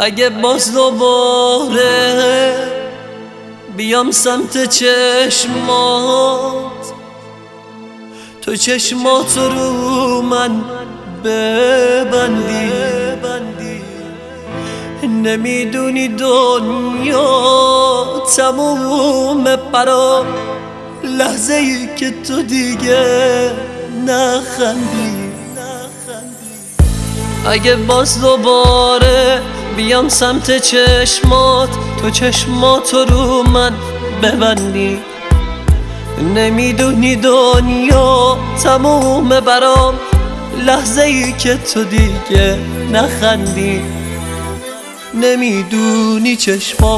اگه باز دوباره بیام سمت چشمات، تو چشماتو رو من ببندی، نمیدونی دنیا تمومه برام لحظه ای که تو دیگه نخندی. اگه باز دوباره بیام سمت چشمات، تو چشماتو رو من ببندی، نمیدونی دنیا تمومه برام لحظه ای که تو دیگه نخندی. نمیدونی چشمام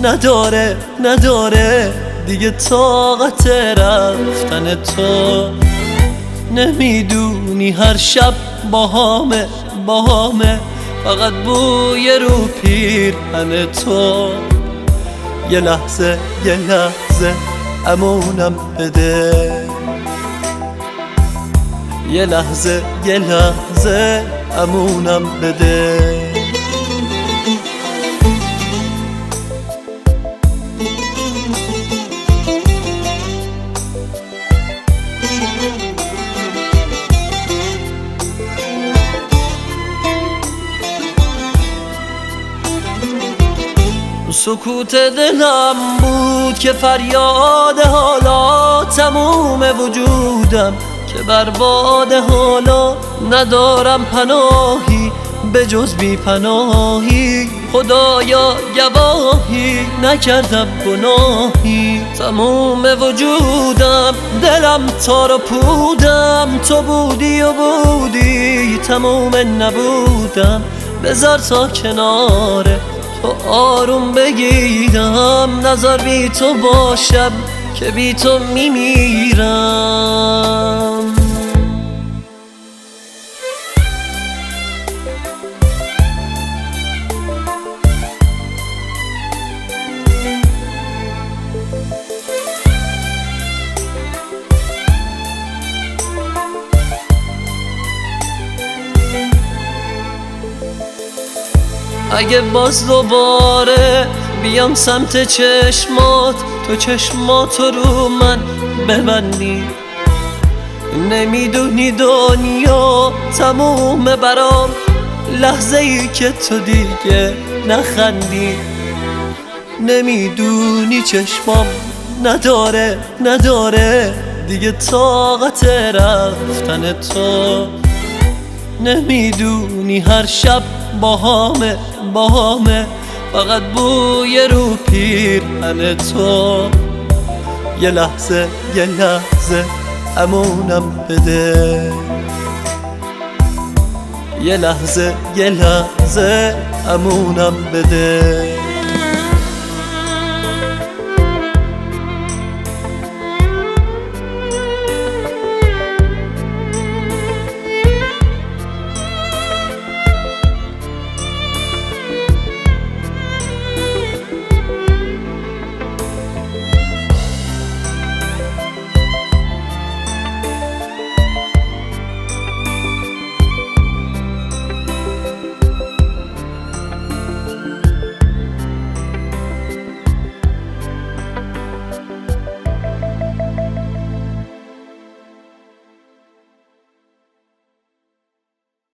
نداره دیگه طاقت رفتن تو، نمیدونی هر شب باهامه فقط بوی رو پیرهن تو. یه لحظه امونم بده، یه لحظه امونم بده. سکوت دلم بود که فریاد حالا تموم وجودم، که برباد حالا ندارم پناهی به جز بی پناهی. خدایا گواهی نکردم گناهی، تموم وجودم دلم تار و پودم، تو بودی و بودی تموم نبودم. بذار تا کناره تو آروم بگیرم، نظر بی تو باشم که بی تو میمیرم. اگه باز دوباره بیام سمت چشمات، تو چشماتو رو من ببندی، نمیدونی دنیا تمومه برام لحظه ای که تو دیگه نخندی. نمیدونی چشمام نداره دیگه طاقت رفتن تو، نمیدونی هر شب باهامه فقط بوی رو پیرهن تو. یه لحظه امونم بده، یه لحظه امونم بده.